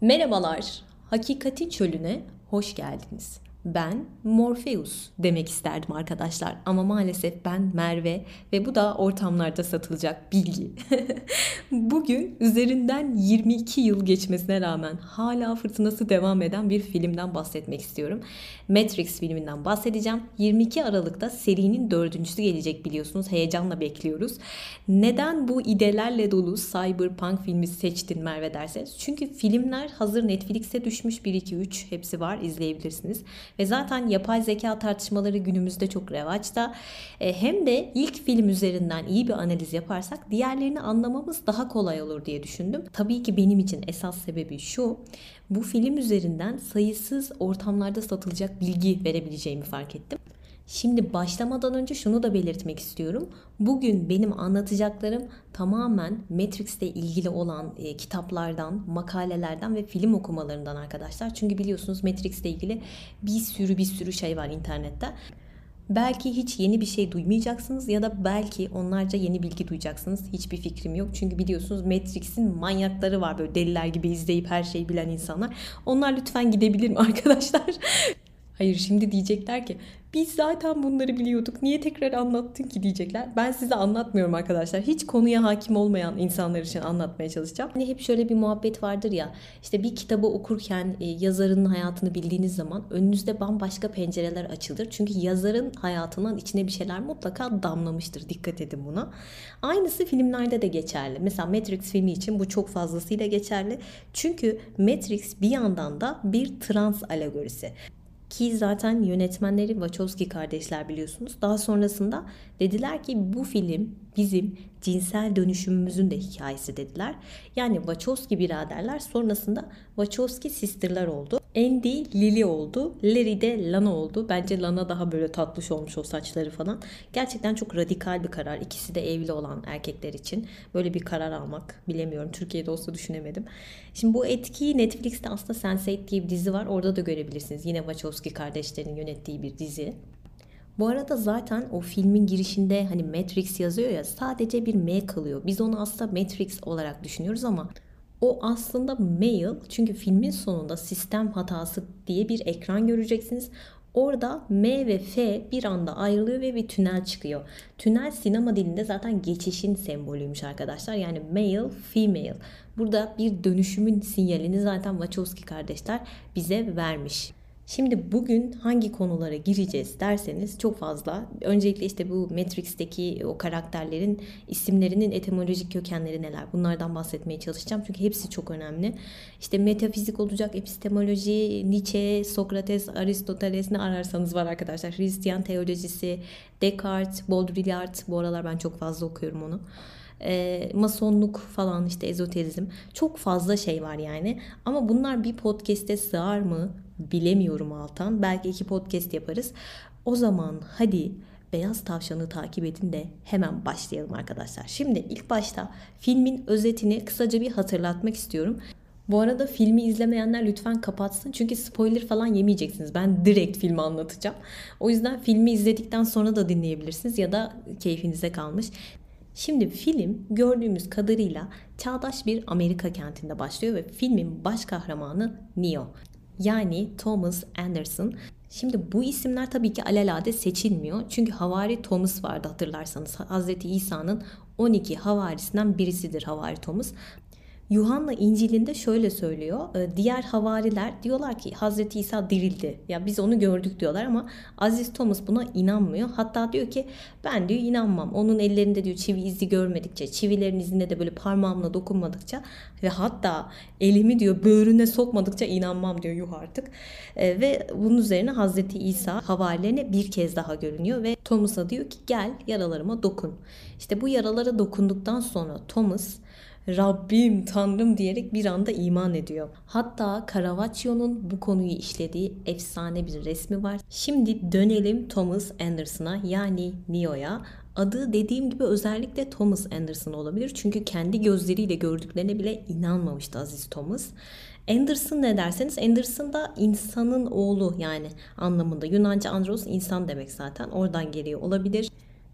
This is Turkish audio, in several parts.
Merhabalar, Hakikatin Çölü'ne hoş geldiniz. Ben Morpheus demek isterdim arkadaşlar ama maalesef ben Merve ve bu da ortamlarda satılacak bilgi. Bugün üzerinden 22 yıl geçmesine rağmen hala fırtınası devam eden bir filmden bahsetmek istiyorum. Matrix filminden bahsedeceğim. 22 Aralık'ta serinin dördüncüsü gelecek biliyorsunuz. Heyecanla bekliyoruz. Neden bu idelerle dolu Cyberpunk filmi seçtin Merve derseniz? Çünkü filmler hazır Netflix'e düşmüş, 1, 2, 3 hepsi var, izleyebilirsiniz. Ve zaten yapay zeka tartışmaları günümüzde çok revaçta. Hem de ilk film üzerinden iyi bir analiz yaparsak diğerlerini anlamamız daha kolay olur diye düşündüm. Tabii ki benim için esas sebebi şu: bu film üzerinden sayısız ortamlarda satılacak bilgi verebileceğimi fark ettim. Şimdi başlamadan önce şunu da belirtmek istiyorum. Bugün benim anlatacaklarım tamamen Matrix'le ilgili olan kitaplardan, makalelerden ve film okumalarından arkadaşlar. Çünkü biliyorsunuz Matrix'le ilgili bir sürü şey var internette. Belki hiç yeni bir şey duymayacaksınız ya da belki onlarca yeni bilgi duyacaksınız. Hiçbir fikrim yok. Çünkü biliyorsunuz Matrix'in manyakları var, böyle deliler gibi izleyip her şeyi bilen insanlar. Onlar lütfen gidebilir mi arkadaşlar? Hayır, şimdi diyecekler ki biz zaten bunları biliyorduk, niye tekrar anlattın ki diyecekler. Ben size anlatmıyorum arkadaşlar. Hiç konuya hakim olmayan insanlar için anlatmaya çalışacağım. Hani hep şöyle bir muhabbet vardır ya, işte bir kitabı okurken yazarın hayatını bildiğiniz zaman önünüzde bambaşka pencereler açılır. Çünkü yazarın hayatından içine bir şeyler mutlaka damlamıştır. Dikkat edin buna. Aynısı filmlerde de geçerli. Mesela Matrix filmi için bu çok fazlasıyla geçerli. Çünkü Matrix bir yandan da bir trans alegorisi. Ki zaten yönetmenleri Wachowski kardeşler biliyorsunuz. Daha sonrasında dediler ki bu film bizim cinsel dönüşümümüzün de hikayesi dediler. Yani Wachowski biraderler sonrasında Wachowski sister'lar oldu. Andy Lily oldu. Larry de Lana oldu. Bence Lana daha böyle tatlış olmuş o saçları falan. Gerçekten çok radikal bir karar. İkisi de evli olan erkekler için. Böyle bir karar almak bilemiyorum. Türkiye'de olsa düşünemedim. Şimdi bu etkiyi Netflix'te aslında Sense8 diye bir dizi var. Orada da görebilirsiniz. Yine Wachowski kardeşlerin yönettiği bir dizi. Bu arada zaten o filmin girişinde hani Matrix yazıyor ya, sadece bir M kalıyor. Biz onu aslında Matrix olarak düşünüyoruz ama o aslında mail, çünkü filmin sonunda sistem hatası diye bir ekran göreceksiniz. Orada M ve F bir anda ayrılıyor ve bir tünel çıkıyor. Tünel sinema dilinde zaten geçişin sembolüymüş arkadaşlar. Yani male, female. Burada bir dönüşümün sinyalini zaten Wachowski kardeşler bize vermiş. Şimdi bugün hangi konulara gireceğiz derseniz çok fazla. Öncelikle işte bu Matrix'teki o karakterlerin isimlerinin etimolojik kökenleri neler? Bunlardan bahsetmeye çalışacağım. Çünkü hepsi çok önemli. İşte metafizik olacak, epistemoloji, Nietzsche, Sokrates, Aristoteles, ne ararsanız var arkadaşlar. Hristiyan teolojisi, Descartes, Baudrillard. Bu aralar ben çok fazla okuyorum onu. Masonluk falan, işte ezoterizm, çok fazla şey var yani. Ama bunlar bir podcast'e sığar mı bilemiyorum Altan. Belki 2 podcast yaparız. O zaman hadi Beyaz Tavşan'ı takip edin de hemen başlayalım arkadaşlar. Şimdi ilk başta filmin özetini kısaca bir hatırlatmak istiyorum. Bu arada filmi izlemeyenler lütfen kapatsın. Çünkü spoiler falan yemeyeceksiniz. Ben direkt filmi anlatacağım. O yüzden filmi izledikten sonra da dinleyebilirsiniz ya da keyfinize kalmış. Şimdi film gördüğümüz kadarıyla çağdaş bir Amerika kentinde başlıyor ve filmin baş kahramanı Neo. Yani Thomas Anderson. Şimdi bu isimler tabii ki alelade seçilmiyor. Çünkü Havari Thomas vardı, hatırlarsanız. Hazreti İsa'nın 12 havarisinden birisidir Havari Thomas. Yuhanna İncil'inde şöyle söylüyor. Diğer havariler diyorlar ki Hazreti İsa dirildi. Ya biz onu gördük diyorlar ama Aziz Thomas buna inanmıyor. Hatta diyor ki ben diyor inanmam. Onun ellerinde diyor çivi izi görmedikçe, çivilerin izine de böyle parmağımla dokunmadıkça ve hatta elimi diyor böğrüne sokmadıkça inanmam diyor, yuh artık. Ve bunun üzerine Hazreti İsa havarilerine bir kez daha görünüyor ve Thomas'a diyor ki gel yaralarıma dokun. İşte bu yaralara dokunduktan sonra Thomas Rabbim, Tanrım diyerek bir anda iman ediyor. Hatta Caravaggio'nun bu konuyu işlediği efsane bir resmi var. Şimdi dönelim Thomas Anderson'a, yani Neo'ya. Adı dediğim gibi özellikle Thomas Anderson olabilir. Çünkü kendi gözleriyle gördüklerine bile inanmamıştı Aziz Thomas. Anderson ne derseniz, Anderson da insanın oğlu yani anlamında. Yunanca andros insan demek zaten. Oradan geliyor olabilir.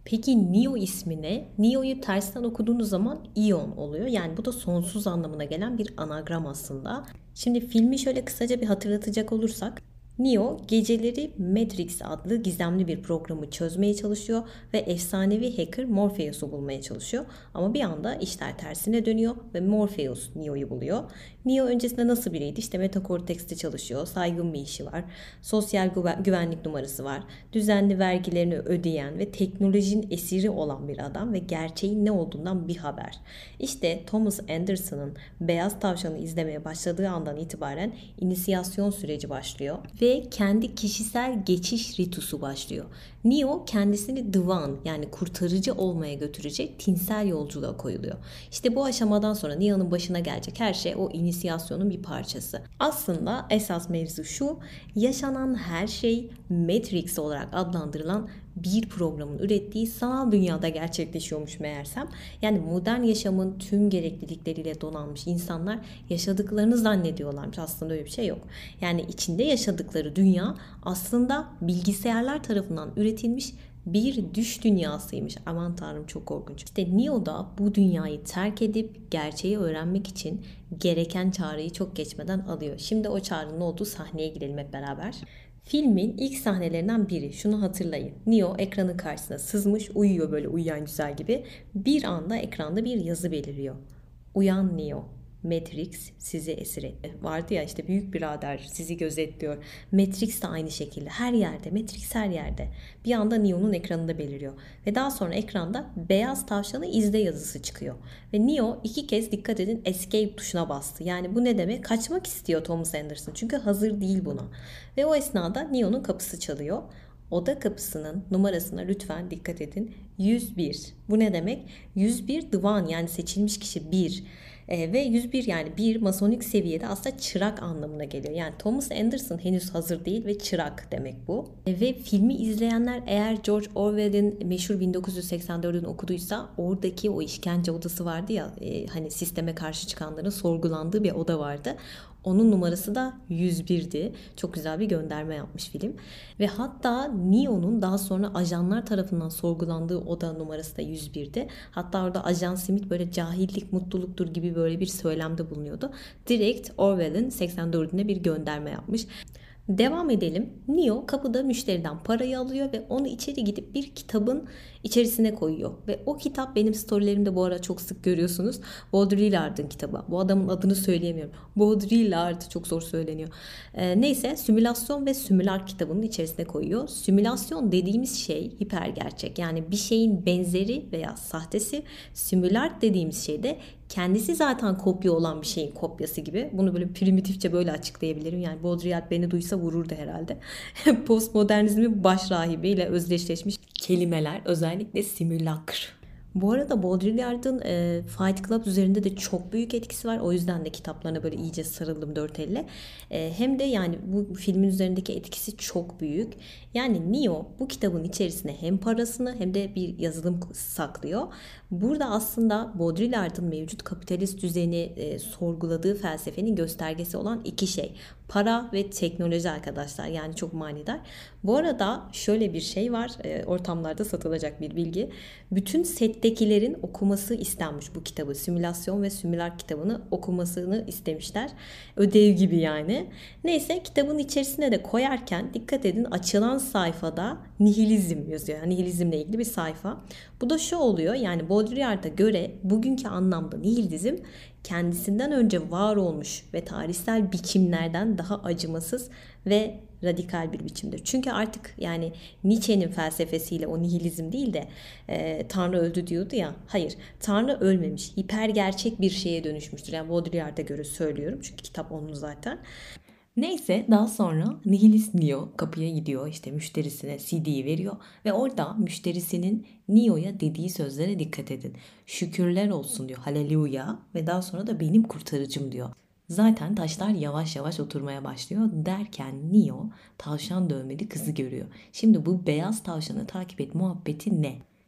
Peki Neo ismi ne? Neo'yu tersten okuduğunuz zaman Ion oluyor. Yani bu da sonsuz anlamına gelen bir anagram aslında. Şimdi filmi şöyle kısaca bir hatırlatacak olursak, Neo geceleri Matrix adlı gizemli bir programı çözmeye çalışıyor ve efsanevi hacker Morpheus'u bulmaya çalışıyor. Ama bir anda işler tersine dönüyor ve Morpheus Neo'yu buluyor. Neo öncesinde nasıl biriydi? İşte Metacortex'te çalışıyor, saygın bir işi var, sosyal güvenlik numarası var, düzenli vergilerini ödeyen ve teknolojinin esiri olan bir adam ve gerçeğin ne olduğundan bir haber. İşte Thomas Anderson'ın Beyaz Tavşan'ı izlemeye başladığı andan itibaren inisiyasyon süreci başlıyor ve kendi kişisel geçiş ritüsü başlıyor. Neo kendisini Divan yani kurtarıcı olmaya götürecek tinsel yolculuğa koyuluyor. İşte bu aşamadan sonra Neo'nun başına gelecek her şey o inisiyasyonun bir parçası. Aslında esas mevzu şu: yaşanan her şey Matrix olarak adlandırılan bir programın ürettiği sanal dünyada gerçekleşiyormuş meğersem. Yani modern yaşamın tüm gereklilikleriyle donanmış insanlar yaşadıklarını zannediyorlarmış. Aslında öyle bir şey yok. Yani içinde yaşadıkları dünya aslında bilgisayarlar tarafından üretilmiş bir düş dünyasıymış. Aman tanrım, çok korkunç. İşte Neo da bu dünyayı terk edip gerçeği öğrenmek için gereken çağrıyı çok geçmeden alıyor. Şimdi o çağrının olduğu sahneye gidelim hep beraber. Filmin ilk sahnelerinden biri. Şunu hatırlayın. Neo ekranın karşısına sızmış, uyuyor böyle uyuyan güzel gibi. Bir anda ekranda bir yazı beliriyor. Uyan Neo. Matrix sizi esir etti. Vardı ya işte büyük birader sizi gözetliyor. Matrix de aynı şekilde. Her yerde. Matrix her yerde. Bir anda Neo'nun ekranında beliriyor. Ve daha sonra ekranda Beyaz Tavşanı izle yazısı çıkıyor. Ve Neo 2 kez, dikkat edin, escape tuşuna bastı. Yani bu ne demek? Kaçmak istiyor Thomas Anderson. Çünkü hazır değil buna. Ve o esnada Neo'nun kapısı çalıyor. Oda kapısının numarasına lütfen dikkat edin. 101. Bu ne demek? 101 divan yani seçilmiş kişi 1. Ve 101 yani bir masonik seviyede aslında çırak anlamına geliyor. Yani Thomas Anderson henüz hazır değil ve çırak demek bu. Ve filmi izleyenler eğer George Orwell'in meşhur 1984'ünü okuduysa oradaki o işkence odası vardı ya, hani sisteme karşı çıkanların sorgulandığı bir oda vardı. Onun numarası da 101'di. Çok güzel bir gönderme yapmış film. Ve hatta Neo'nun daha sonra ajanlar tarafından sorgulandığı oda numarası da 101'di. Hatta orada Ajan Smith böyle cahillik mutluluktur gibi böyle bir söylemde bulunuyordu. Direkt Orwell'in 84'üne bir gönderme yapmış. Devam edelim. Neo kapıda müşteriden parayı alıyor ve onu içeri gidip bir kitabın içerisine koyuyor. Ve o kitap benim storylerimde bu ara çok sık görüyorsunuz. Baudrillard'ın kitabı. Bu adamın adını söyleyemiyorum. Baudrillard, çok zor söyleniyor. Neyse, simülasyon ve simülar kitabının içerisine koyuyor. Simülasyon dediğimiz şey hipergerçek. Yani bir şeyin benzeri veya sahtesi. Simülar dediğimiz şey de kendisi zaten kopya olan bir şeyin kopyası gibi. Bunu böyle primitifçe böyle açıklayabilirim. Yani Baudrillard beni duysa vururdu herhalde. Postmodernizmin baş rahibiyle özdeşleşmiş kelimeler, özellikle simülakr. Bu arada Baudrillard'ın Fight Club üzerinde de çok büyük etkisi var. O yüzden de kitaplarına böyle iyice sarıldım dört elle. Hem de yani bu filmin üzerindeki etkisi çok büyük. Yani Neo bu kitabın içerisine hem parasını hem de bir yazılım saklıyor. Burada aslında Baudrillard'ın mevcut kapitalist düzeni sorguladığı felsefenin göstergesi olan iki şey: para ve teknoloji arkadaşlar. Yani çok manidar. Bu arada şöyle bir şey var. Ortamlarda satılacak bir bilgi. Bütün settekilerin okuması istenmiş bu kitabı. Simülasyon ve simülar kitabını okumasını istemişler. Ödev gibi yani. Neyse, kitabın içerisine de koyarken dikkat edin, açılan sayfada nihilizm yazıyor. Yani nihilizmle ilgili bir sayfa. Bu da şu oluyor. Yani Baudrillard'a göre bugünkü anlamda nihilizm kendisinden önce var olmuş ve tarihsel biçimlerden daha acımasız ve radikal bir biçimdir. Çünkü artık yani Nietzsche'nin felsefesiyle o nihilizm değil de Tanrı öldü diyordu ya. Hayır, Tanrı ölmemiş. Hiper gerçek bir şeye dönüşmüştür. Yani Baudrillard'a göre söylüyorum. Çünkü kitap onun zaten. Neyse, daha sonra nihilist Neo kapıya gidiyor, işte müşterisine CD'yi veriyor ve orada müşterisinin Neo'ya dediği sözlere dikkat edin. Şükürler olsun diyor, haleluya, ve daha sonra da benim kurtarıcım diyor. Zaten taşlar yavaş yavaş oturmaya başlıyor derken Neo tavşan dövmeli kızı görüyor. Şimdi bu beyaz tavşanı takip et muhabbeti ne?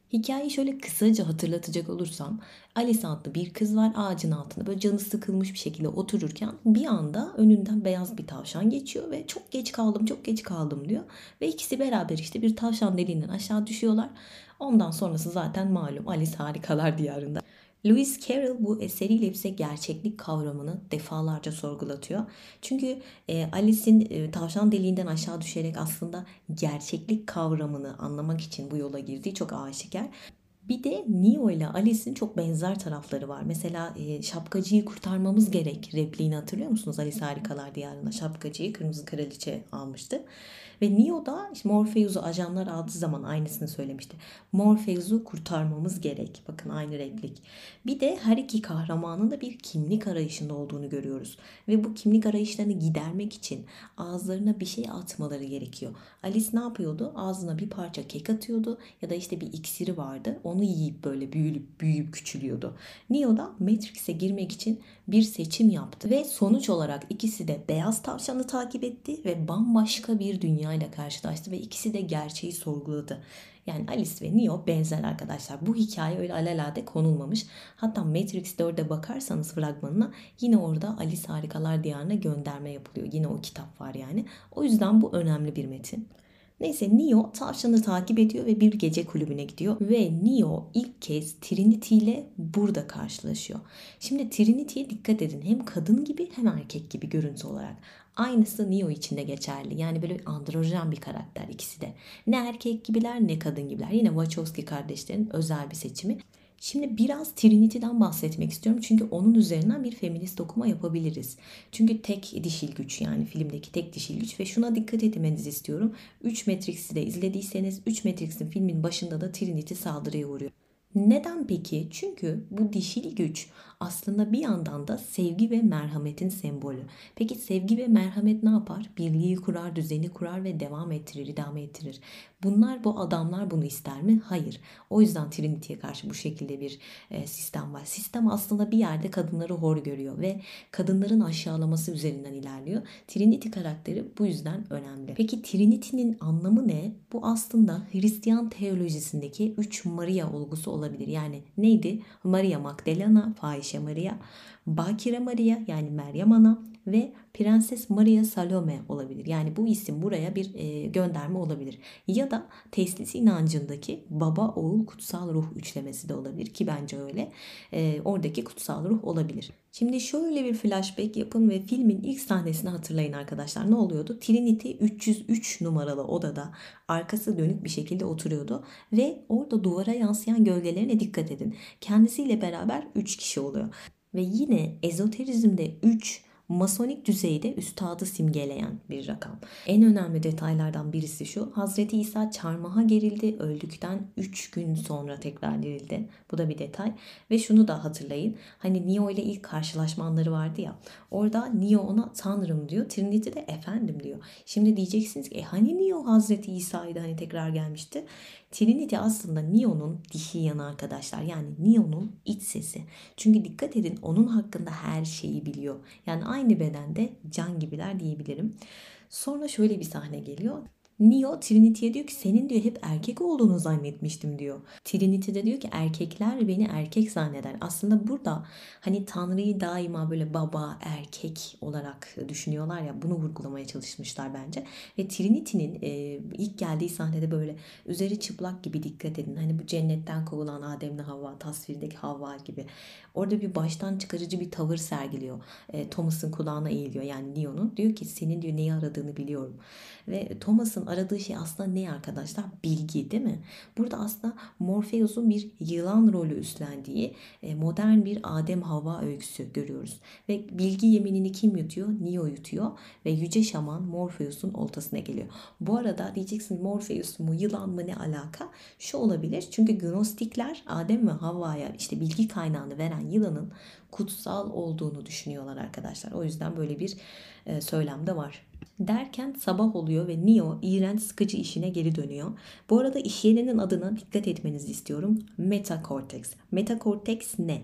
Hikayeyi şöyle kısaca hatırlatacak olursam, Alice adlı bir kız var, ağacın altında böyle canı sıkılmış bir şekilde otururken bir anda önünden beyaz bir tavşan geçiyor ve çok geç kaldım, çok geç kaldım diyor. Ve ikisi beraber işte bir tavşan deliğinden aşağı düşüyorlar. Ondan sonrası zaten malum, Alice Harikalar Diyarında. Lewis Carroll bu eseriyle bize gerçeklik kavramını defalarca sorgulatıyor. Çünkü Alice'in tavşan deliğinden aşağı düşerek aslında gerçeklik kavramını anlamak için bu yola girdiği çok aşikar. Bir de Neo ile Alice'in çok benzer tarafları var. Mesela şapkacıyı kurtarmamız gerek repliğini hatırlıyor musunuz? Alice Harikalar Diyarı'nda şapkacıyı Kırmızı Kraliçe almıştı. Ve Neo da işte Morpheus'u ajanlar aldığı zaman aynısını söylemişti. Morpheus'u kurtarmamız gerek. Bakın aynı replik. Bir de her iki kahramanın da bir kimlik arayışında olduğunu görüyoruz. Ve bu kimlik arayışlarını gidermek için ağızlarına bir şey atmaları gerekiyor. Alice ne yapıyordu? Ağzına bir parça kek atıyordu ya da işte bir iksiri vardı. Onu yiyip böyle büyüyüp küçülüyordu. Neo da Matrix'e girmek için bir seçim yaptı ve sonuç olarak ikisi de beyaz tavşanı takip etti ve bambaşka bir dünyayla karşılaştı ve ikisi de gerçeği sorguladı. Yani Alice ve Neo benzer arkadaşlar. Bu hikaye öyle alelade konulmamış. Hatta Matrix 4'e bakarsanız fragmanına yine orada Alice Harikalar Diyarı'na gönderme yapılıyor. Yine o kitap var yani. O yüzden bu önemli bir metin. Neyse Neo tavşanı takip ediyor ve bir gece kulübüne gidiyor. Ve Neo ilk kez Trinity ile burada karşılaşıyor. Şimdi Trinity'ye dikkat edin. Hem kadın gibi hem erkek gibi görüntü olarak. Aynısı Neo için de geçerli. Yani böyle androjen bir karakter ikisi de. Ne erkek gibiler ne kadın gibiler. Yine Wachowski kardeşlerin özel bir seçimi. Şimdi biraz Trinity'den bahsetmek istiyorum. Çünkü onun üzerinden bir feminist okuma yapabiliriz. Çünkü tek dişil güç, yani filmdeki tek dişil güç ve şuna dikkat etmenizi istiyorum. 3 Matrix'i de izlediyseniz 3 Matrix'in filmin başında da Trinity saldırıya uğruyor. Neden peki? Çünkü bu dişil güç aslında bir yandan da sevgi ve merhametin sembolü. Peki sevgi ve merhamet ne yapar? Birliği kurar, düzeni kurar ve devam ettirir, idame ettirir. Bu adamlar bunu ister mi? Hayır. O yüzden Trinity'ye karşı bu şekilde bir sistem var. Sistem aslında bir yerde kadınları hor görüyor ve kadınların aşağılaması üzerinden ilerliyor. Trinity karakteri bu yüzden önemli. Peki Trinity'nin anlamı ne? Bu aslında Hristiyan teolojisindeki 3 Maria olgusu olabilir. Yani neydi? Maria Magdalena, Fahişe Maria, Bakire Maria yani Meryem Ana ve Prenses Maria Salome olabilir. Yani bu isim buraya bir gönderme olabilir. Ya da teslis inancındaki baba, oğul, kutsal ruh üçlemesi de olabilir ki bence öyle. Oradaki kutsal ruh olabilir. Şimdi şöyle bir flashback yapın ve filmin ilk sahnesini hatırlayın arkadaşlar. Ne oluyordu? Trinity 303 numaralı odada arkası dönük bir şekilde oturuyordu ve orada duvara yansıyan gölgelerine dikkat edin. Kendisiyle beraber 3 kişi oluyor. Ve yine ezoterizmde 3 masonik düzeyde üstadı simgeleyen bir rakam. En önemli detaylardan birisi şu. Hazreti İsa çarmıha gerildi. Öldükten 3 gün sonra tekrar dirildi. Bu da bir detay. Ve şunu da hatırlayın. Hani Neo ile ilk karşılaşma anları vardı ya. Orada Neo ona Tanrım diyor. Trinity de efendim diyor. Şimdi diyeceksiniz ki hani Neo Hazreti İsa'ydı, hani tekrar gelmişti. Trinity aslında Neo'nun dişi yanı arkadaşlar. Yani Neo'nun iç sesi. Çünkü dikkat edin, onun hakkında her şeyi biliyor. Yani aynı bedende can gibiler diyebilirim. Sonra şöyle bir sahne geliyor. Neo Trinity'ye diyor ki senin diyor hep erkek olduğunu zannetmiştim diyor. Trinity de diyor ki erkekler beni erkek zanneder. Aslında burada hani Tanrı'yı daima böyle baba, erkek olarak düşünüyorlar ya, bunu vurgulamaya çalışmışlar bence. Ve Trinity'nin ilk geldiği sahnede böyle üzeri çıplak gibi, dikkat edin. Hani bu cennetten kovulan Adem'le Havva, tasvirdeki Havva gibi. Orada bir baştan çıkarıcı bir tavır sergiliyor. Thomas'ın kulağına eğiliyor, yani Neo'nun. Diyor ki senin diyor neyi aradığını biliyorum. Ve Thomas'ın aradığı şey aslında ne arkadaşlar? Bilgi, değil mi? Burada aslında Morpheus'un bir yılan rolü üstlendiği modern bir Adem Havva öyküsü görüyoruz. Ve bilgi yeminini kim yutuyor? Neo yutuyor ve yüce şaman Morpheus'un oltasına geliyor. Bu arada diyeceksin Morpheus mu yılan mı, ne alaka? Şu olabilir, çünkü Gnostikler Adem ve Havva'ya işte bilgi kaynağını veren yılanın kutsal olduğunu düşünüyorlar arkadaşlar. O yüzden böyle bir söylem de var. Derken sabah oluyor ve Neo iğrenç sıkıcı işine geri dönüyor. Bu arada işyenenin adına dikkat etmenizi istiyorum. Metacortex. Metacortex ne?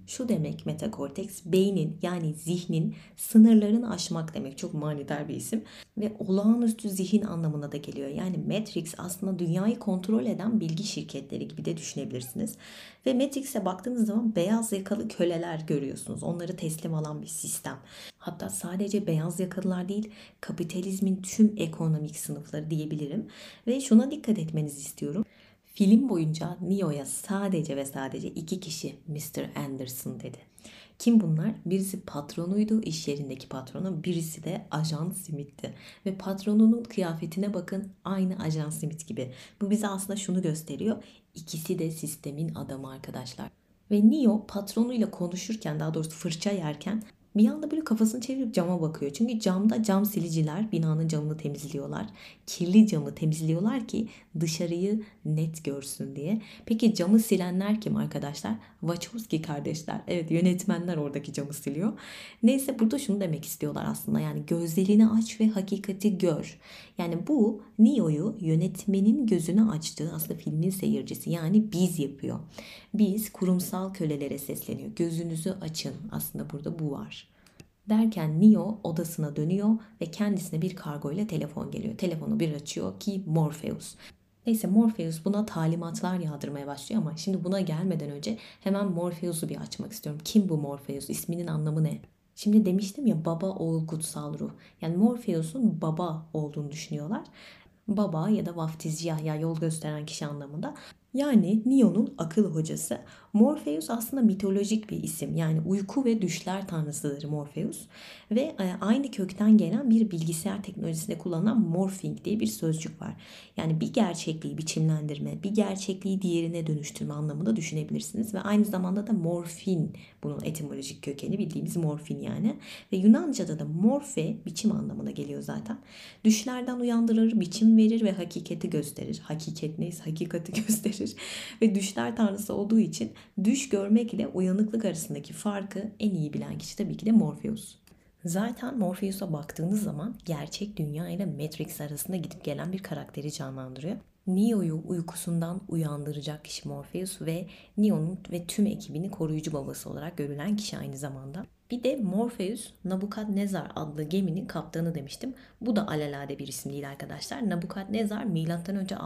Şu demek metakorteks, beynin yani zihnin sınırlarını aşmak demek. Çok manidar bir isim ve olağanüstü zihin anlamına da geliyor. Yani Matrix aslında dünyayı kontrol eden bilgi şirketleri gibi de düşünebilirsiniz. Ve Matrix'e baktığınız zaman beyaz yakalı köleler görüyorsunuz. Onları teslim alan bir sistem. Hatta sadece beyaz yakalılar değil, kapitalizmin tüm ekonomik sınıfları diyebilirim. Ve şuna dikkat etmenizi istiyorum. Film boyunca Neo'ya sadece ve sadece iki kişi Mr. Anderson dedi. Kim bunlar? Birisi patronuydu, iş yerindeki patronu. Birisi de Ajan Smith'ti. Ve patronunun kıyafetine bakın, aynı Ajan Smith gibi. Bu bize aslında şunu gösteriyor. İkisi de sistemin adamı arkadaşlar. Ve Neo patronuyla konuşurken, daha doğrusu fırça yerken bir anda böyle kafasını çevirip cama bakıyor. Çünkü camda cam siliciler binanın camını temizliyorlar. Kirli camı temizliyorlar ki dışarıyı net görsün diye. Peki camı silenler kim arkadaşlar? Wachowski kardeşler. Evet, yönetmenler oradaki camı siliyor. Neyse, burada şunu demek istiyorlar aslında. Yani gözlerini aç ve hakikati gör. Yani bu Neo'yu yönetmenin gözünü açtığı aslında filmin seyircisi, yani biz yapıyor. Biz kurumsal kölelere sesleniyor. Gözünüzü açın. Aslında burada bu var. Derken Neo odasına dönüyor ve kendisine bir kargo ile telefon geliyor. Telefonu bir açıyor ki Morpheus. Neyse, Morpheus buna talimatlar yağdırmaya başlıyor ama şimdi buna gelmeden önce hemen Morpheus'u bir açmak istiyorum. Kim bu Morpheus? İsminin anlamı ne? Şimdi demiştim ya, baba, oğul, kutsal ruh. Yani Morpheus'un baba olduğunu düşünüyorlar. Baba ya da vaftizci Yahya, yol gösteren kişi anlamında. Yani Neo'nun akıl hocası. Morpheus aslında mitolojik bir isim. Yani uyku ve düşler tanrısıdır Morpheus. Ve aynı kökten gelen bir bilgisayar teknolojisinde kullanılan morphing diye bir sözcük var. Yani bir gerçekliği biçimlendirme, bir gerçekliği diğerine dönüştürme anlamında düşünebilirsiniz. Ve aynı zamanda da morfin, bunun etimolojik kökeni bildiğimiz morfin yani. Ve Yunanca'da da morfe biçim anlamına geliyor zaten. Düşlerden uyandırır, biçim verir ve hakikati gösterir. Hakikat neyse hakikati gösterir. Ve düşler tanrısı olduğu için düş görmek ile uyanıklık arasındaki farkı en iyi bilen kişi tabii ki de Morpheus. Zaten Morpheus'a baktığınız zaman gerçek dünya ile Matrix arasında gidip gelen bir karakteri canlandırıyor. Neo'yu uykusundan uyandıracak kişi Morpheus ve Neo'nun ve tüm ekibini koruyucu babası olarak görülen kişi aynı zamanda. Bir de Morpheus, Nabukadnezar adlı geminin kaptanı demiştim. Bu da alelade bir isim değil arkadaşlar. Nabukadnezar M.Ö.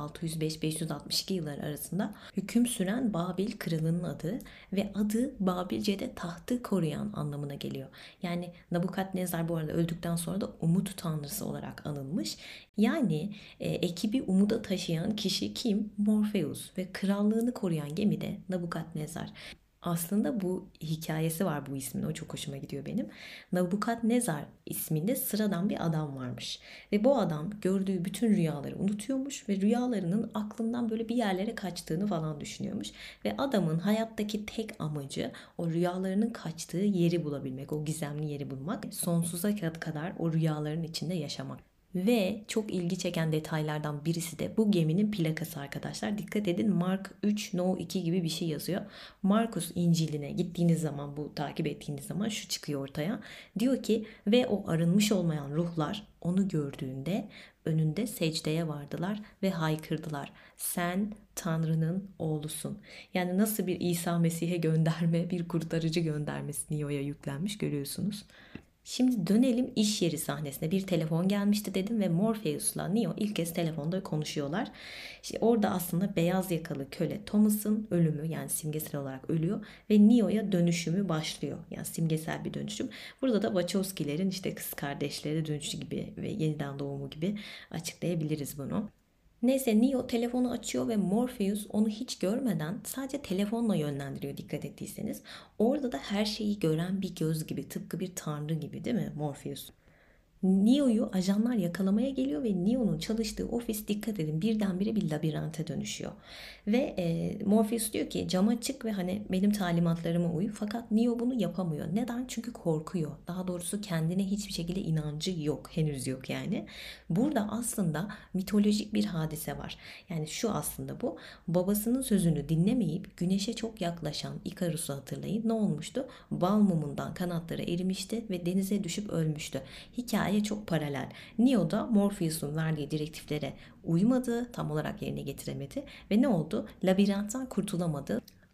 605-562 yılları arasında hüküm süren Babil kralının adı ve adı Babilce'de tahtı koruyan anlamına geliyor. Yani Nabukadnezar bu arada öldükten sonra da umut tanrısı olarak anılmış. Yani ekibi umuda taşıyan kişi kim? Morpheus ve krallığını koruyan gemi de Nabukadnezar. Aslında bu hikayesi var bu ismin. O çok hoşuma gidiyor benim. Nabukadnezar isminde sıradan bir adam varmış. Ve bu adam gördüğü bütün rüyaları unutuyormuş ve rüyalarının aklından böyle bir yerlere kaçtığını falan düşünüyormuş. Ve adamın hayattaki tek amacı o rüyalarının kaçtığı yeri bulabilmek, o gizemli yeri bulmak, sonsuza kadar o rüyaların içinde yaşamak. Ve çok ilgi çeken detaylardan birisi de bu geminin plakası arkadaşlar. Dikkat edin, Mark 3 No 2 gibi bir şey yazıyor. Markus İncil'ine gittiğiniz zaman, bu takip ettiğiniz zaman şu çıkıyor ortaya. Diyor ki ve o arınmış olmayan ruhlar onu gördüğünde önünde secdeye vardılar ve haykırdılar. Sen Tanrı'nın oğlusun. Yani nasıl bir İsa Mesih'e gönderme, bir kurtarıcı göndermesi Neo'ya yüklenmiş görüyorsunuz. Şimdi dönelim iş yeri sahnesine. Bir telefon gelmişti dedim ve Morpheus'la Neo ilk kez telefonda konuşuyorlar. İşte orada aslında beyaz yakalı köle Thomas'ın ölümü, yani simgesel olarak ölüyor ve Neo'ya dönüşümü başlıyor. Yani simgesel bir dönüşüm. Burada da Wachowski'lerin işte kız kardeşleri dönüşü gibi ve yeniden doğumu gibi açıklayabiliriz bunu. Neyse, Neo telefonu açıyor ve Morpheus onu hiç görmeden sadece telefonla yönlendiriyor, dikkat ettiyseniz. Orada da her şeyi gören bir göz gibi, tıpkı bir tanrı gibi, değil mi Morpheus? Neo'yu ajanlar yakalamaya geliyor ve Neo'nun çalıştığı ofis, dikkat edin, birdenbire bir labirente dönüşüyor. Ve Morpheus diyor ki cama çık ve hani benim talimatlarıma uy. Fakat Neo bunu yapamıyor. Neden? Çünkü korkuyor. Daha doğrusu kendine hiçbir şekilde inancı yok. Henüz yok yani. Burada aslında mitolojik bir hadise var. Yani şu aslında bu. Babasının sözünü dinlemeyip güneşe çok yaklaşan Ikarus'u hatırlayın. Ne olmuştu? Bal mumundan kanatları erimişti ve denize düşüp ölmüştü. Hikaye çok paralel. Neo da Morpheus'un verdiği direktiflere uymadı, tam olarak yerine getiremedi ve ne oldu? Labirentten kurtulamadı.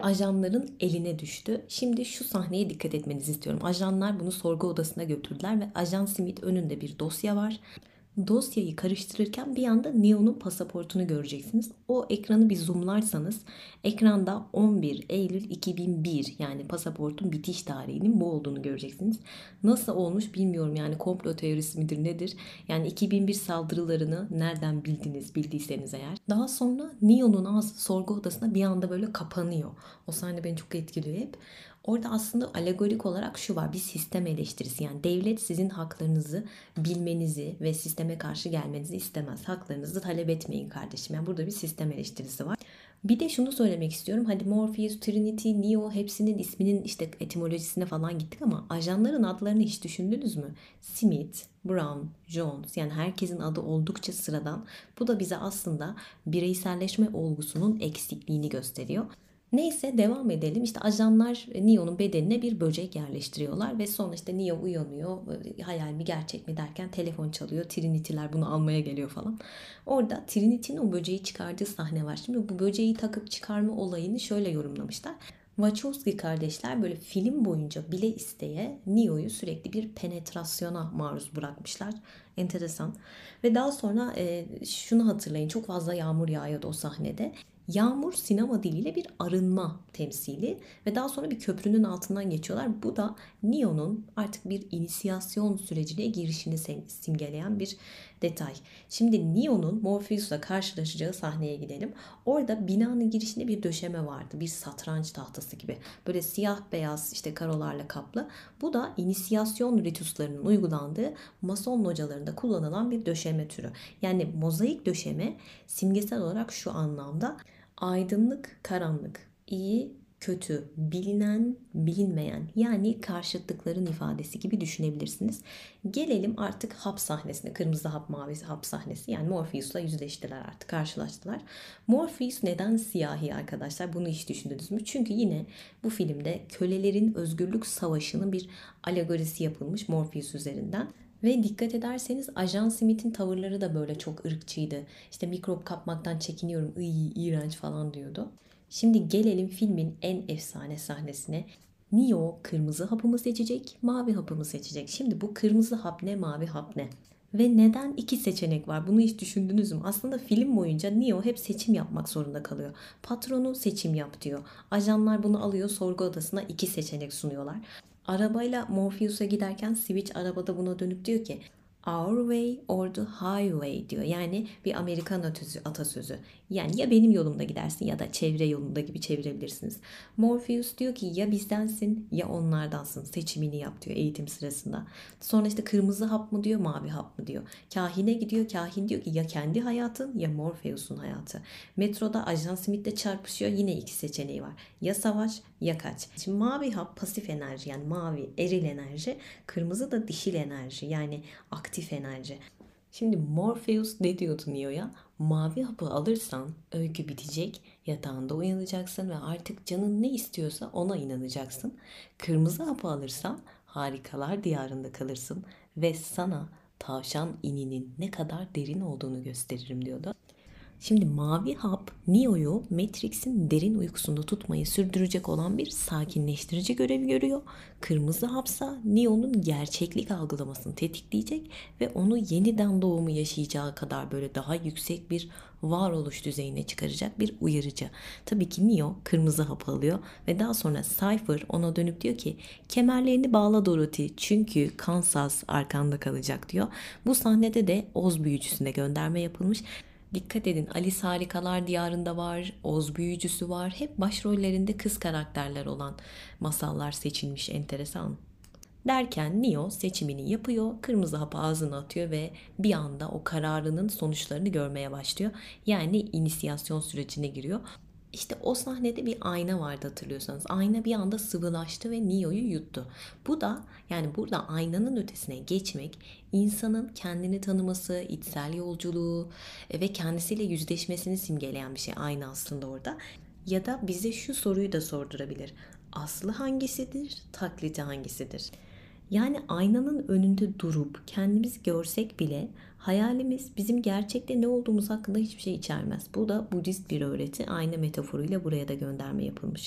ajanların eline düştü. Şimdi şu sahneye dikkat etmenizi istiyorum. Ajanlar bunu sorgu odasına götürdüler ve Ajan Smith önünde bir dosya var. Dosyayı karıştırırken bir anda Neo'nun pasaportunu göreceksiniz. O ekranı bir zoomlarsanız ekranda 11 Eylül 2001 yani pasaportun bitiş tarihinin bu olduğunu göreceksiniz. Nasıl olmuş bilmiyorum, yani komplo teorisi midir nedir? Yani 2001 saldırılarını nereden bildiyseniz eğer. Daha sonra Neo'nun ağzı sorgu odasına bir anda böyle kapanıyor. O sahne beni çok etkiliyor hep. Orada aslında alegorik olarak şu var: bir sistem eleştirisi. Yani devlet sizin haklarınızı bilmenizi ve sisteme karşı gelmenizi istemez. Haklarınızı talep etmeyin kardeşim. Yani burada bir sistem eleştirisi var. Bir de şunu söylemek istiyorum. Hadi Morpheus, Trinity, Neo hepsinin isminin işte etimolojisine falan gittik ama ajanların adlarını hiç düşündünüz mü? Smith, Brown, Jones, yani herkesin adı oldukça sıradan. Bu da bize aslında bireyselleşme olgusunun eksikliğini gösteriyor. Neyse devam edelim. İşte ajanlar Neo'nun bedenine bir böcek yerleştiriyorlar ve sonra işte Neo uyanıyor. Hayal mi gerçek mi derken telefon çalıyor. Trinity'ler bunu almaya geliyor falan. Orada Trinity'nin o böceği çıkardığı sahne var. Şimdi bu böceği takıp çıkarma olayını şöyle yorumlamışlar. Wachowski kardeşler böyle film boyunca bile isteye Neo'yu sürekli bir penetrasyona maruz bırakmışlar. Enteresan. Ve daha sonra şunu hatırlayın, çok fazla yağmur yağıyordu o sahnede. Yağmur sinema diliyle bir arınma temsili ve daha sonra bir köprünün altından geçiyorlar. Bu da Neo'nun artık bir inisiyasyon sürecine girişini simgeleyen bir detay. Şimdi Neo'nun Morpheus'la karşılaşacağı sahneye gidelim. Orada binanın girişinde bir döşeme vardı. Bir satranç tahtası gibi. Böyle siyah beyaz işte karolarla kaplı. Bu da inisiyasyon ritüslerinin uygulandığı Mason localarında kullanılan bir döşeme türü. Yani mozaik döşeme simgesel olarak şu anlamda: aydınlık, karanlık, iyi, kötü, bilinen, bilinmeyen, yani karşıtlıkların ifadesi gibi düşünebilirsiniz. Gelelim artık hap sahnesine. Kırmızı hap, mavi hap sahnesi. Yani Morpheus'la yüzleştiler artık, karşılaştılar. Morpheus neden siyahi arkadaşlar? Bunu hiç düşündünüz mü? Çünkü yine bu filmde kölelerin özgürlük savaşının bir alegorisi yapılmış Morpheus üzerinden. Ve dikkat ederseniz Ajan Smith'in tavırları da böyle çok ırkçıydı. İşte mikrop kapmaktan çekiniyorum, iğrenç falan diyordu. Şimdi gelelim filmin en efsane sahnesine. Neo kırmızı hapı mı seçecek, mavi hapı mı seçecek? Şimdi bu kırmızı hap ne, mavi hap ne? Ve neden iki seçenek var? Bunu hiç düşündünüz mü? Aslında film boyunca Neo hep seçim yapmak zorunda kalıyor. Patronu seçim yap diyor. Ajanlar bunu alıyor, sorgu odasına iki seçenek sunuyorlar. Arabayla Morpheus'a giderken Switch arabada buna dönüp diyor ki Our way or the highway diyor. Yani bir Amerikan atasözü. Yani ya benim yolumda gidersin ya da çevre yolunda gibi çevirebilirsiniz. Morpheus diyor ki ya bizdensin ya onlardansın. Seçimini yap diyor eğitim sırasında. Sonra işte kırmızı hap mı diyor, mavi hap mı diyor. Kahine gidiyor. Kahin diyor ki ya kendi hayatın ya Morpheus'un hayatı. Metroda Ajan Smith'le çarpışıyor. Yine iki seçeneği var. Ya savaş ya kaç. Şimdi mavi hap pasif enerji, yani mavi eril enerji. Kırmızı da dişil enerji, yani aktif enerji. Şimdi Morpheus ne diyordu Neo'ya? Mavi hapı alırsan öykü bitecek, yatağında uyanacaksın ve artık canın ne istiyorsa ona inanacaksın. Kırmızı hapı alırsan harikalar diyarında kalırsın ve sana tavşan ininin ne kadar derin olduğunu gösteririm diyordu. Şimdi mavi hap Neo'yu Matrix'in derin uykusunda tutmayı sürdürecek olan bir sakinleştirici görevi görüyor. Kırmızı hapsa Neo'nun gerçeklik algılamasını tetikleyecek ve onu yeniden doğumu yaşayacağı kadar böyle daha yüksek bir varoluş düzeyine çıkaracak bir uyarıcı. Tabii ki Neo kırmızı hap alıyor ve daha sonra Cypher ona dönüp diyor ki kemerlerini bağla Dorothy çünkü Kansas arkanda kalacak diyor. Bu sahnede de Oz büyücüsüne gönderme yapılmış. Dikkat edin, Alice Harikalar Diyarı'nda var, Oz Büyücüsü var. Hep başrollerinde kız karakterler olan masallar seçilmiş, enteresan. Derken Neo seçimini yapıyor, kırmızı hapı ağzına atıyor ve bir anda o kararının sonuçlarını görmeye başlıyor. Yani inisiyasyon sürecine giriyor. İşte o sahnede bir ayna vardı hatırlıyorsanız. Ayna bir anda sıvılaştı ve Neo'yu yuttu. Bu da, yani burada aynanın ötesine geçmek, insanın kendini tanıması, içsel yolculuğu ve kendisiyle yüzleşmesini simgeleyen bir şey ayna aslında orada. Ya da bize şu soruyu da sordurabilir: aslı hangisidir, taklidi hangisidir? Yani aynanın önünde durup kendimizi görsek bile hayalimiz bizim gerçekte ne olduğumuz hakkında hiçbir şey içermez. Bu da Budist bir öğreti. Ayna metaforuyla buraya da gönderme yapılmış.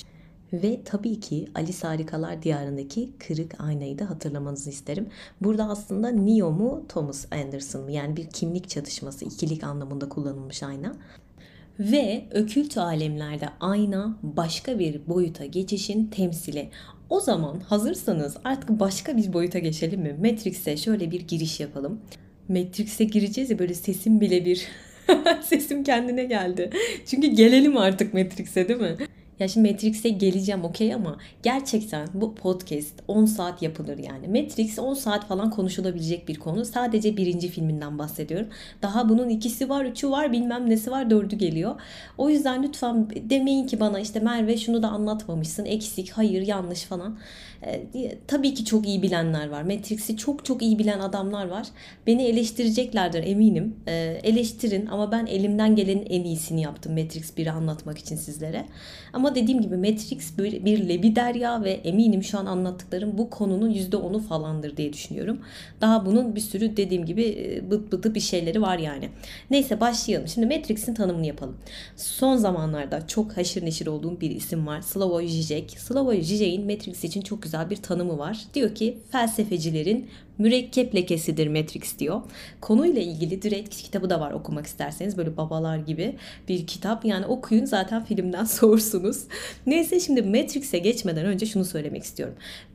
Ve tabii ki Alice Harikalar Diyarı'ndaki kırık aynayı da hatırlamanızı isterim. Burada aslında Neo mu Thomas Anderson mı? Yani bir kimlik çatışması, ikilik anlamında kullanılmış ayna. Ve okült alemlerde ayna başka bir boyuta geçişin temsili. O zaman hazırsanız artık başka bir boyuta geçelim mi? Matrix'e şöyle bir giriş yapalım. Matrix'e gireceğiz ya, böyle sesim bile bir sesim kendine geldi. Çünkü gelelim artık Matrix'e, değil mi? Ya şimdi Matrix'e geleceğim okey, ama gerçekten bu podcast 10 saat yapılır yani. Matrix 10 saat falan konuşulabilecek bir konu. Sadece birinci filminden bahsediyorum. Daha bunun ikisi var, üçü var, bilmem nesi var, dördü geliyor. O yüzden lütfen demeyin ki bana işte Merve şunu da anlatmamışsın, eksik, hayır, yanlış falan. Tabii ki çok iyi bilenler var. Matrix'i çok çok iyi bilen adamlar var. Beni eleştireceklerdir eminim. Eleştirin, ama ben elimden gelenin en iyisini yaptım Matrix 1'i anlatmak için sizlere. Ama dediğim gibi Matrix bir lebiderya ve eminim şu an anlattıklarım bu konunun %10'u falandır diye düşünüyorum. Daha bunun bir sürü dediğim gibi bıt bıtı bir şeyleri var yani. Neyse başlayalım. Şimdi Matrix'in tanımını yapalım. Son zamanlarda çok haşır neşir olduğum bir isim var. Slavoj Žižek. Slavoj Žižek'in Matrix için çok güzel bir tanımı var. Diyor ki felsefecilerin mürekkep lekesidir Matrix diyor. Konuyla ilgili direkt kitabı da var, okumak isterseniz, böyle babalar gibi bir kitap. Yani okuyun, zaten filmden soğursunuz. Neyse, şimdi Matrix'e geçmeden önce şunu söylemek istiyorum.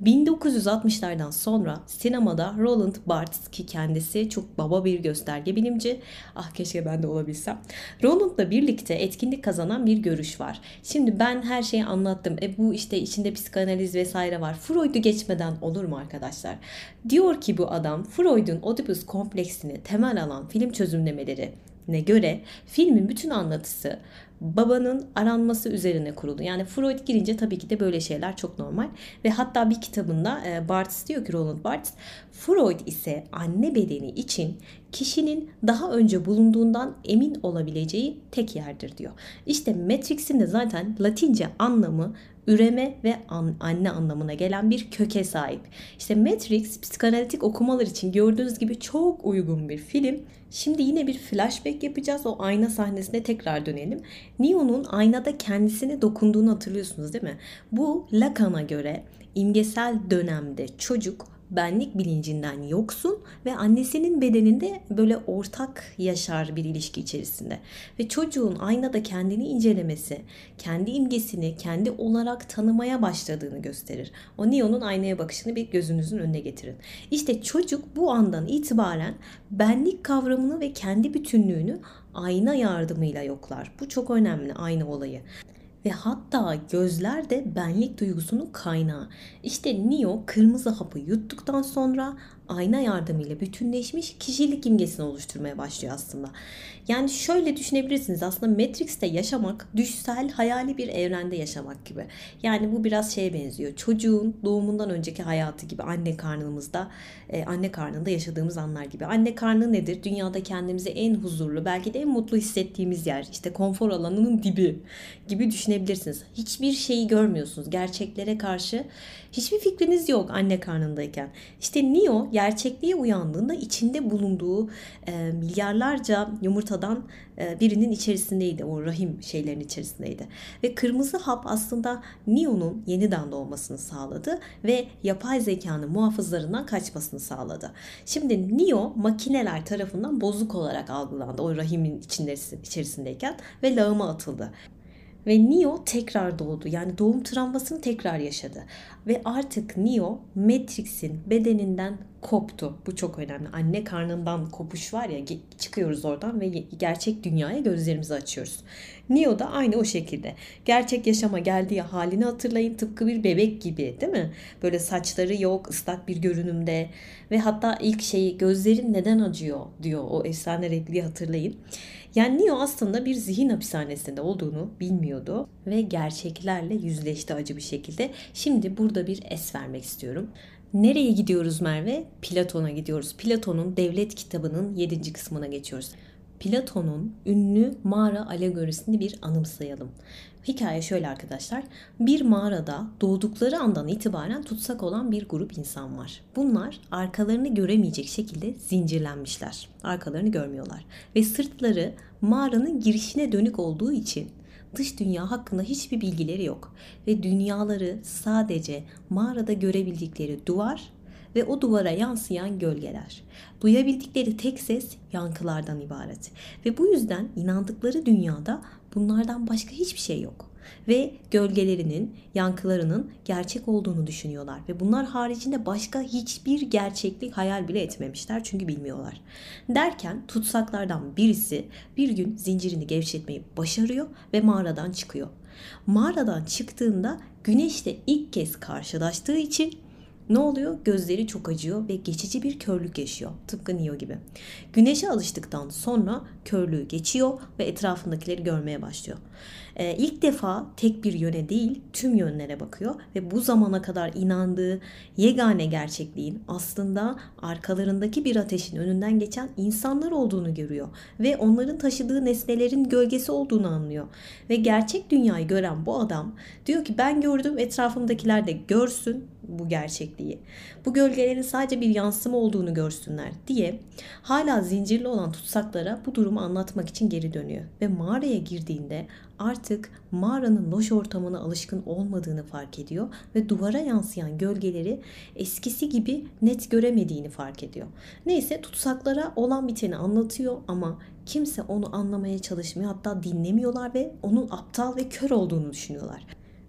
1960'lardan sonra sinemada Roland Barthes, ki kendisi çok baba bir gösterge bilimci. Ah keşke ben de olabilsem. Roland'la birlikte etkinlik kazanan bir görüş var. Şimdi ben her şeyi anlattım. Bu işte içinde psikanaliz vesaire var. Freud'u geçmeden olur mu arkadaşlar? Diyor ki bu adam, Freud'un Oedipus kompleksini temel alan film çözümlemelerine göre filmin bütün anlatısı babanın aranması üzerine kurulu. Yani Freud girince tabii ki de böyle şeyler çok normal. Ve hatta bir kitabında Barthes diyor ki, Roland Barthes, Freud ise anne bedeni için kişinin daha önce bulunduğundan emin olabileceği tek yerdir diyor. İşte Matrix'in de zaten Latince anlamı üreme ve anne anlamına gelen bir köke sahip. İşte Matrix psikanalitik okumalar için gördüğünüz gibi çok uygun bir film. Şimdi yine bir flashback yapacağız. O ayna sahnesine tekrar dönelim. Neo'nun aynada kendisine dokunduğunu hatırlıyorsunuz değil mi? Bu Lacan'a göre imgesel dönemde çocuk benlik bilincinden yoksun ve annesinin bedeninde böyle ortak yaşar bir ilişki içerisinde. Ve çocuğun aynada kendini incelemesi, kendi imgesini kendi olarak tanımaya başladığını gösterir. O Neo'nun aynaya bakışını bir gözünüzün önüne getirin. İşte çocuk bu andan itibaren benlik kavramını ve kendi bütünlüğünü ayna yardımıyla yoklar. Bu çok önemli, ayna olayı. Ve hatta gözler de benlik duygusunun kaynağı. İşte Neo kırmızı hapı yuttuktan sonra ayna yardımıyla bütünleşmiş kişilik imgesini oluşturmaya başlıyor aslında. Yani şöyle düşünebilirsiniz, aslında Matrix'te yaşamak düşsel hayali bir evrende yaşamak gibi. Yani bu biraz şeye benziyor. Çocuğun doğumundan önceki hayatı gibi, anne karnımızda, anne karnında yaşadığımız anlar gibi. Anne karnı nedir? Dünyada kendimizi en huzurlu, belki de en mutlu hissettiğimiz yer. İşte konfor alanının dibi gibi düşünebilirsiniz. Hiçbir şeyi görmüyorsunuz. Gerçeklere karşı hiçbir fikriniz yok anne karnındayken. İşte Neo gerçekliğe uyandığında içinde bulunduğu milyarlarca yumurtadan birinin içerisindeydi. O rahim şeylerin içerisindeydi. Ve kırmızı hap aslında Neo'nun yeniden doğmasını sağladı ve yapay zekanın muhafızlarından kaçmasını sağladı. Şimdi Neo makineler tarafından bozuk olarak algılandı o rahimin içerisindeyken ve lağıma atıldı. Ve Neo tekrar doğdu. Yani doğum travmasını tekrar yaşadı. Ve artık Neo Matrix'in bedeninden koptu. Bu çok önemli. Anne karnından kopuş var ya, çıkıyoruz oradan ve gerçek dünyaya gözlerimizi açıyoruz. Neo da aynı o şekilde. Gerçek yaşama geldiği halini hatırlayın. Tıpkı bir bebek gibi, değil mi? Böyle saçları yok, ıslak bir görünümde. Ve hatta ilk şeyi, gözlerin neden acıyor diyor. O efsane repliği hatırlayın. Yani Neo aslında bir zihin hapishanesinde olduğunu bilmiyordu ve gerçeklerle yüzleşti acı bir şekilde. Şimdi burada bir es vermek istiyorum. Nereye gidiyoruz Merve? Platon'a gidiyoruz. Platon'un Devlet kitabının 7. kısmına geçiyoruz. Platon'un ünlü mağara alegorisini bir anımsayalım. Hikaye şöyle arkadaşlar. Bir mağarada doğdukları andan itibaren tutsak olan bir grup insan var. Bunlar arkalarını göremeyecek şekilde zincirlenmişler. Arkalarını görmüyorlar. Ve sırtları mağaranın girişine dönük olduğu için dış dünya hakkında hiçbir bilgileri yok. Ve dünyaları sadece mağarada görebildikleri duvar ve o duvara yansıyan gölgeler. Duyabildikleri tek ses yankılardan ibaret. Ve bu yüzden inandıkları dünyada bunlardan başka hiçbir şey yok. Ve gölgelerinin, yankılarının gerçek olduğunu düşünüyorlar. Ve bunlar haricinde başka hiçbir gerçeklik hayal bile etmemişler çünkü bilmiyorlar. Derken tutsaklardan birisi bir gün zincirini gevşetmeyi başarıyor ve mağaradan çıkıyor. Mağaradan çıktığında güneşle ilk kez karşılaştığı için ne oluyor? Gözleri çok acıyor ve geçici bir körlük yaşıyor. Tıpkı Neo gibi. Güneşe alıştıktan sonra körlüğü geçiyor ve etrafındakileri görmeye başlıyor. İlk defa tek bir yöne değil tüm yönlere bakıyor ve bu zamana kadar inandığı yegane gerçekliğin aslında arkalarındaki bir ateşin önünden geçen insanlar olduğunu görüyor ve onların taşıdığı nesnelerin gölgesi olduğunu anlıyor. Ve gerçek dünyayı gören bu adam diyor ki ben gördüm, etrafımdakiler de görsün bu gerçekliği. Bu gölgelerin sadece bir yansıma olduğunu görsünler diye hala zincirli olan tutsaklara bu durumu anlatmak için geri dönüyor. Ve mağaraya girdiğinde artık mağaranın loş ortamına alışkın olmadığını fark ediyor ve duvara yansıyan gölgeleri eskisi gibi net göremediğini fark ediyor. Neyse tutsaklara olan biteni anlatıyor ama kimse onu anlamaya çalışmıyor, hatta dinlemiyorlar ve onun aptal ve kör olduğunu düşünüyorlar.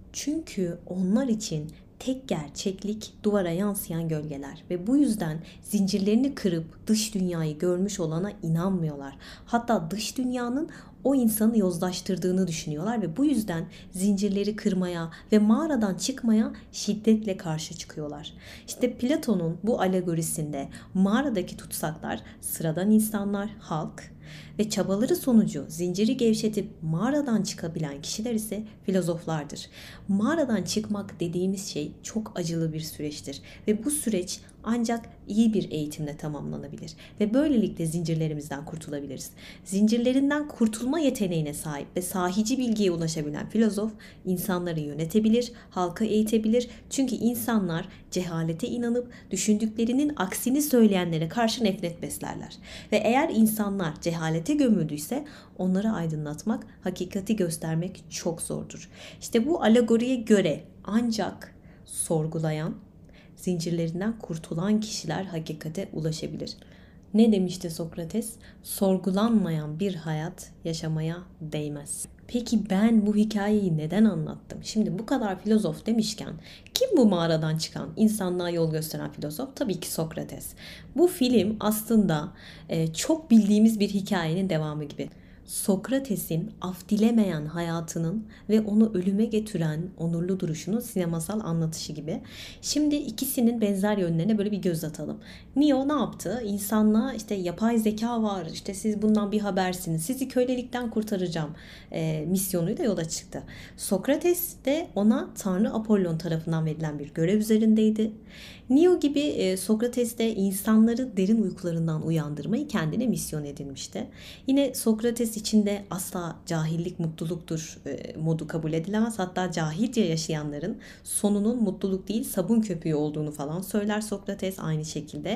Çünkü onlar için tek gerçeklik duvara yansıyan gölgeler ve bu yüzden zincirlerini kırıp dış dünyayı görmüş olana inanmıyorlar. Hatta dış dünyanın o insanı yozlaştırdığını düşünüyorlar ve bu yüzden zincirleri kırmaya ve mağaradan çıkmaya şiddetle karşı çıkıyorlar. İşte Platon'un bu alegorisinde mağaradaki tutsaklar sıradan insanlar, halk ve çabaları sonucu zinciri gevşetip mağaradan çıkabilen kişiler ise filozoflardır. Mağaradan çıkmak dediğimiz şey çok acılı bir süreçtir ve bu süreç ancak iyi bir eğitimle tamamlanabilir ve böylelikle zincirlerimizden kurtulabiliriz. Zincirlerinden kurtulma yeteneğine sahip ve sahici bilgiye ulaşabilen filozof insanları yönetebilir, halkı eğitebilir. Çünkü insanlar cehalete inanıp düşündüklerinin aksini söyleyenlere karşı nefret beslerler. Ve eğer insanlar cehalete gömüldüyse onları aydınlatmak, hakikati göstermek çok zordur. İşte bu alegoriye göre ancak sorgulayan, zincirlerinden kurtulan kişiler hakikate ulaşabilir. Ne demişti Sokrates? Sorgulanmayan bir hayat yaşamaya değmez. Peki ben bu hikayeyi neden anlattım? Şimdi bu kadar filozof demişken kim bu mağaradan çıkan, insanlığa yol gösteren filozof? Tabii ki Sokrates. Bu film aslında çok bildiğimiz bir hikayenin devamı gibi. Sokrates'in af dilemeyen hayatının ve onu ölüme götüren onurlu duruşunun sinemasal anlatışı gibi. Şimdi ikisinin benzer yönlerine böyle bir göz atalım. Neo ne yaptı? İnsanlığa işte yapay zeka var, işte siz bundan bir habersiniz, sizi kölelikten kurtaracağım misyonuyla yola çıktı. Sokrates de ona Tanrı Apollon tarafından verilen bir görev üzerindeydi. Neo gibi Sokrates de insanları derin uykularından uyandırmayı kendine misyon edinmişti. Yine Sokrates için de asla cahillik mutluluktur modu kabul edilemez. Hatta cahilce yaşayanların sonunun mutluluk değil sabun köpüğü olduğunu falan söyler Sokrates aynı şekilde.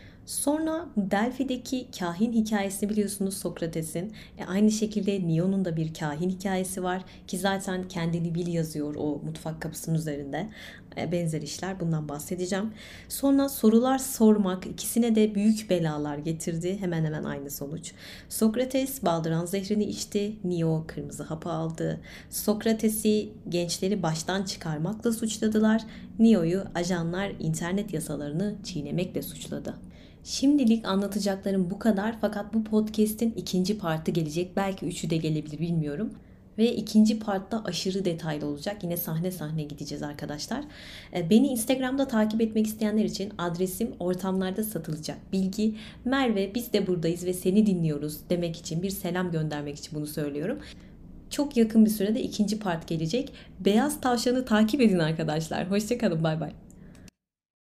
Sonra Delphi'deki kahin hikayesini biliyorsunuz Sokrates'in. Aynı şekilde Neo'nun da bir kahin hikayesi var ki zaten kendini bil yazıyor o mutfak kapısının üzerinde. Benzer işler, bundan bahsedeceğim. Sonra sorular sormak ikisine de büyük belalar getirdi. Hemen hemen aynı sonuç. Sokrates baldıran zehrini içti. Neo kırmızı hapı aldı. Sokrates'i gençleri baştan çıkarmakla suçladılar. Neo'yu ajanlar internet yasalarını çiğnemekle suçladı. Şimdilik anlatacaklarım bu kadar, fakat bu podcast'in ikinci partı gelecek. Belki üçü de gelebilir, bilmiyorum. Ve ikinci partta aşırı detaylı olacak. Yine sahne sahne gideceğiz arkadaşlar. Beni Instagram'da takip etmek isteyenler için adresim ortamlarda satılacak bilgi. Merve biz de buradayız ve seni dinliyoruz demek için, bir selam göndermek için bunu söylüyorum. Çok yakın bir sürede ikinci part gelecek. Beyaz Tavşan'ı takip edin arkadaşlar. Hoşça kalın, bay bay.